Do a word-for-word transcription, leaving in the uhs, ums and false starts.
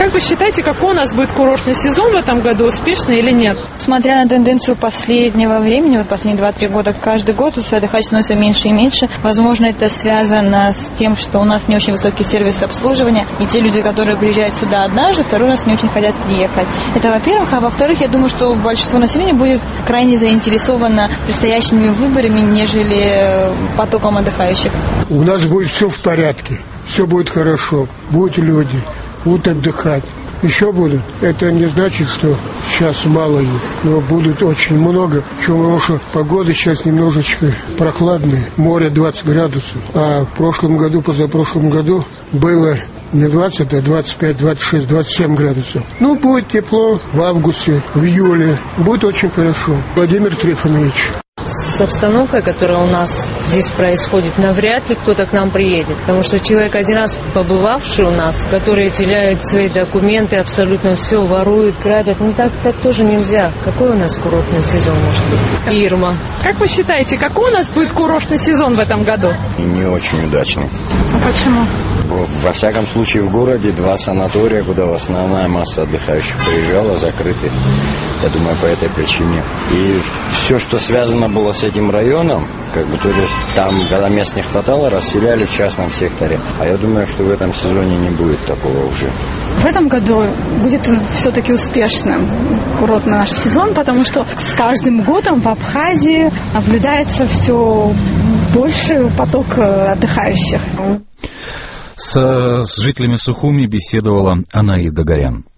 Как вы считаете, какой у нас будет курортный сезон в этом году, успешный или нет? Смотря на тенденцию последнего времени, вот последние два-три года, каждый год отдыхать становится меньше и меньше. Возможно, это связано с тем, что у нас не очень высокий сервис обслуживания, и те люди, которые приезжают сюда однажды, второй раз не очень хотят приехать. Это во-первых. А во-вторых, я думаю, что большинство населения будет крайне заинтересовано предстоящими выборами, нежели потоком отдыхающих. У нас будет все в порядке, все будет хорошо, будут люди, будут отдыхать. Еще будут. Это не значит, что сейчас мало их, но будет очень много. Потому что погода сейчас немножечко прохладная. Море двадцать градусов. А в прошлом году, позапрошлом году было не двадцать, а двадцать пять, двадцать шесть, двадцать семь градусов. Ну, будет тепло в августе, в июле. Будет очень хорошо. Владимир Трифонович. С обстановкой, которая у нас здесь происходит, навряд ли кто-то к нам приедет. Потому что человек, один раз побывавший у нас, который теряет свои документы, абсолютно все ворует, грабят, ну так, так тоже нельзя. Какой у нас курортный сезон может быть? Ирма. Как вы считаете, какой у нас будет курортный сезон в этом году? Не очень удачный. А почему? Во всяком случае, в городе два санатория, куда основная масса отдыхающих приезжала, закрыты. Я думаю, по этой причине. И все, что связано было с этим районом, как бы, то есть там, когда мест не хватало, расселяли в частном секторе. А я думаю, что в этом сезоне не будет такого уже. В этом году будет все-таки успешным курортный наш сезон, потому что с каждым годом в Абхазии наблюдается все больше поток отдыхающих. С, с жителями Сухуми беседовала Анаит Гагарян.